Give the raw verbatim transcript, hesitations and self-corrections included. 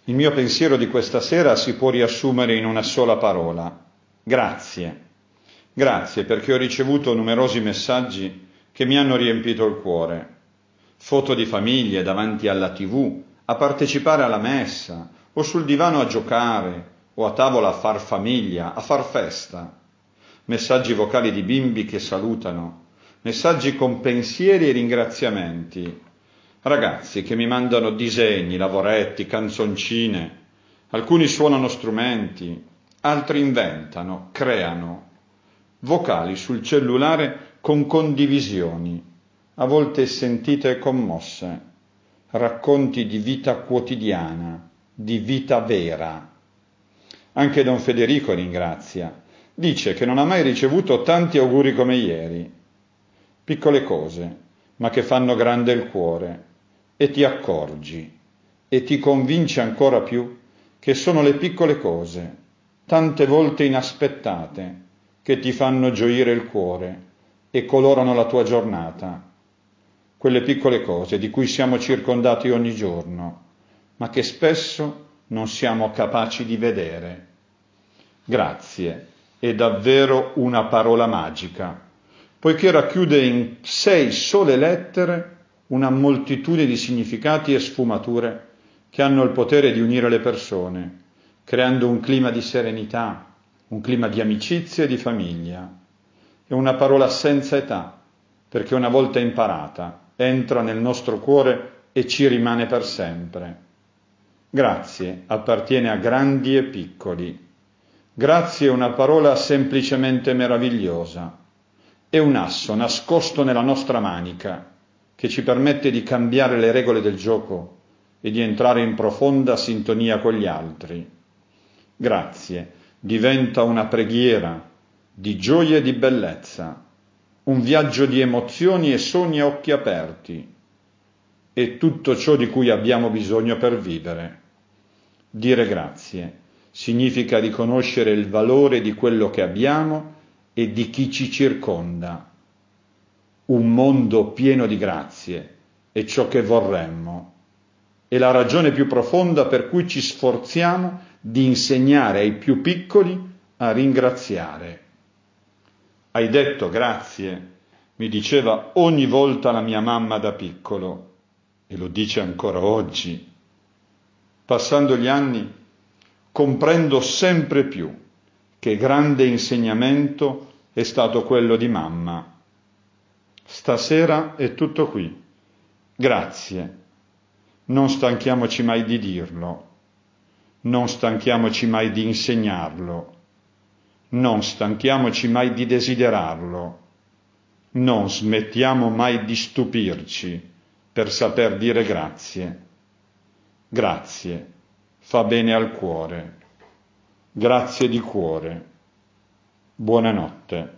Il mio pensiero di questa sera si può riassumere in una sola parola: grazie. Grazie perché ho ricevuto numerosi messaggi che mi hanno riempito il cuore. Foto di famiglie davanti alla tivù, a partecipare alla messa, o sul divano a giocare, o a tavola a far famiglia, a far festa. Messaggi vocali di bimbi che salutano, messaggi con pensieri e ringraziamenti. Ragazzi che mi mandano disegni, lavoretti, canzoncine. Alcuni suonano strumenti, altri inventano, creano. Vocali sul cellulare con condivisioni, a volte sentite e commosse. Racconti di vita quotidiana, di vita vera. Anche Don Federico ringrazia. Dice che non ha mai ricevuto tanti auguri come ieri. Piccole cose, ma che fanno grande il cuore. E ti accorgi, e ti convince ancora più che sono le piccole cose, tante volte inaspettate, che ti fanno gioire il cuore e colorano la tua giornata. Quelle piccole cose di cui siamo circondati ogni giorno, ma che spesso non siamo capaci di vedere. Grazie è davvero una parola magica, poiché racchiude in sei sole lettere una moltitudine di significati e sfumature che hanno il potere di unire le persone, creando un clima di serenità, un clima di amicizia e di famiglia. È una parola senza età, perché una volta imparata entra nel nostro cuore e ci rimane per sempre. Grazie appartiene a grandi e piccoli. Grazie è una parola semplicemente meravigliosa. È un asso nascosto nella nostra manica che ci permette di cambiare le regole del gioco e di entrare in profonda sintonia con gli altri. Grazie diventa una preghiera di gioia e di bellezza, un viaggio di emozioni e sogni a occhi aperti, e tutto ciò di cui abbiamo bisogno per vivere. Dire grazie significa riconoscere il valore di quello che abbiamo e di chi ci circonda. Un mondo pieno di grazie è ciò che vorremmo. È la ragione più profonda per cui ci sforziamo di insegnare ai più piccoli a ringraziare. Hai detto grazie, mi diceva ogni volta la mia mamma da piccolo, e lo dice ancora oggi. Passando gli anni, comprendo sempre più che grande insegnamento è stato quello di mamma. Stasera è tutto qui. Grazie. Non stanchiamoci mai di dirlo. Non stanchiamoci mai di insegnarlo. Non stanchiamoci mai di desiderarlo. Non smettiamo mai di stupirci per saper dire grazie. Grazie fa bene al cuore. Grazie di cuore. Buonanotte.